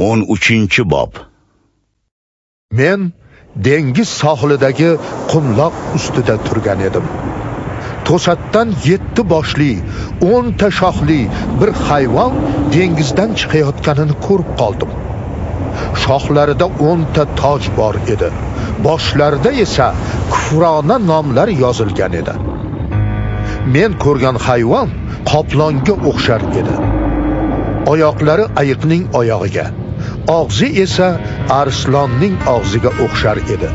13-bob. Men dengiz sohilidagi qumloq ustida turgan edim. To'satdan 7 boshli, 10 ta shoxli bir hayvon dengizdan chiqayotganini ko'rib qoldim. Shoxlarida 10 ta toj bor edi. Boshlarida esa kufrona nomlar yozilgan edi. Men ko'rgan hayvon qoplonga o'xshar edi. Oyoqlari ayiqning oyog'iga, og'zi esa arslonning og'ziga o'xshar edi.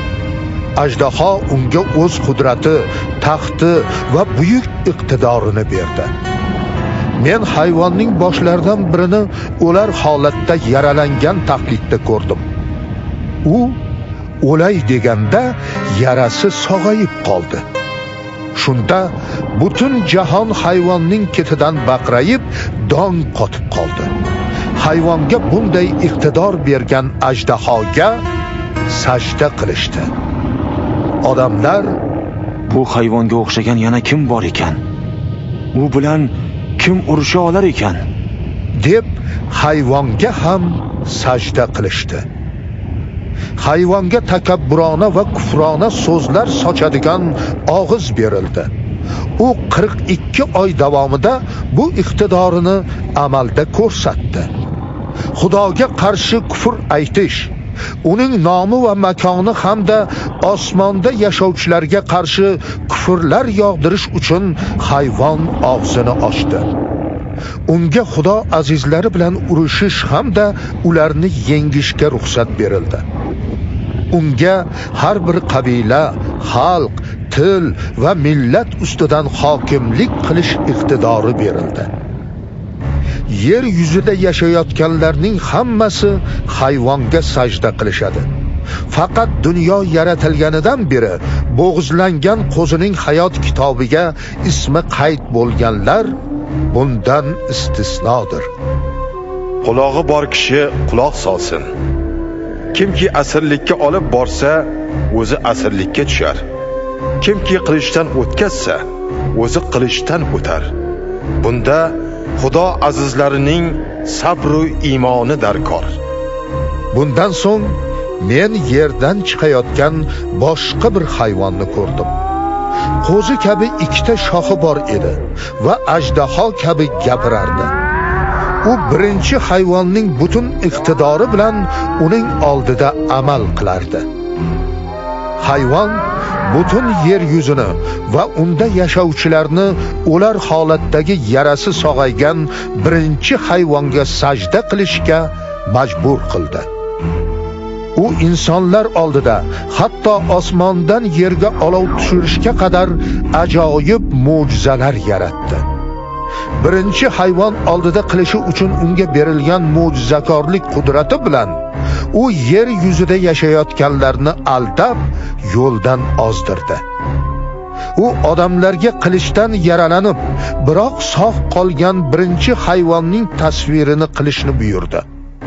Ajdaho unga o'z qudrati, taxti va buyuk iqtidorini berdi. Men hayvonning boshlaridan birini o'lar holatda yaralangan taqlidda ko'rdim. U o'lay deganda yarasi sog'ayib qoldi. Shunda butun jahon hayvonning ketidan baqrayib, dong qotib qoldi. Hayvonga bunday iqtidor bergan ajdahoga sajda qilishdi. Odamlar, bu hayvonga o'xshagan yana kim bor ekan? U bilan kim urusha olar ekan? deb hayvonga ham sajda qilishdi. Hayvonga takabburona va kufrona so'zlar sochadigan og'iz berildi. U 42 oy davomida bu iqtidorini amalda ko'rsatdi. Xudoga qarshi kufr aytish, uning nomi va makoni hamda osmonda yashovchilarga qarshi kufrlar yog'dirish uchun hayvon og'zini ochdi. Unga Xudo azizlari bilan urushish hamda ularni yengishga ruxsat berildi. Unga har bir qabila, xalq, til va millat ustidan hokimlik qilish iqtidori berildi. Yer yuzida yashayotganlarning hammasi hayvonga sajda qilishadi. Faqat dunyo yaratilganidan beri bo'g'izlangan qo'zining hayot kitobiga ismi qayd bo'lganlar bundan istisnodir. Qulog'i bor kishi quloq solsin. Kimki asirlikka olib borsa, o'zi asirlikka tushar. Kimki qilishdan o'tkazsa, o'zi qilishdan o'tar. Bunda Xudo azizlarining sabr va iymoni darkor. Bundan so'ng men yerdan chiqayotgan boshqa bir hayvonni ko'rdim. Qo'zi kabi 2 ta shoxi bor edi va ajdaho kabi gapirardi. U birinchi hayvonning butun iqtidori bilan uning oldida amal qilardi. Hayvon butun yer yuzini va unda yashovchilarni ular holatdagi yarasi sog'aygan birinchi hayvonga sajda qilishga majbur qildi. U insonlar oldida hatto osmondan yerga olov tushirishga qadar ajoyib mo'jizalar yaratdi. Birinchi hayvon oldida qilishi uchun unga berilgan mo'jizakorlik qudrati bilan u yer yuzida yashayotganlarni aldab, yo'ldan ozdirdi. U odamlarga qilishdan yaralanib, biroq sog' qolgan birinchi hayvonning tasvirini qilishni buyurdi.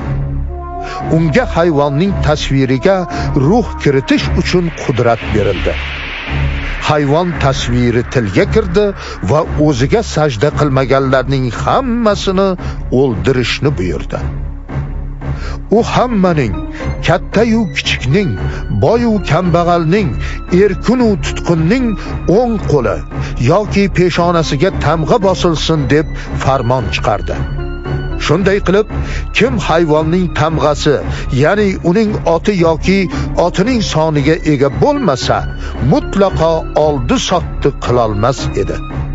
Unga hayvonning tasviriga ruh kiritish uchun qudrat berildi. Hayvon tasviri tilga kirdi va o'ziga sajda qilmaganlarning hammasini o'ldirishni buyurdi. U hammaning, katta-yu kichikning, boy-u kambag'alning, erkin-u tutqunning o'ng qo'li yoki peshonasiga tamg'a bosilsin deb farmon chiqardi. Shunday qilib, kim hayvonning tamg'asi, ya'ni uning oti yoki otining soniga ega bo'lmasa, mutlaqo oldi-sotdi qila olmas edi.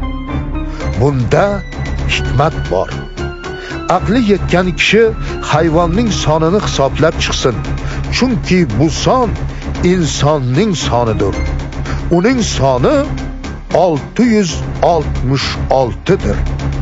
Bunda hikmat bor. Aqli yetgan kishi hayvonning sonini hisoblab chiqsin, chunki bu son insonning sonidir. Uning soni 666 dir.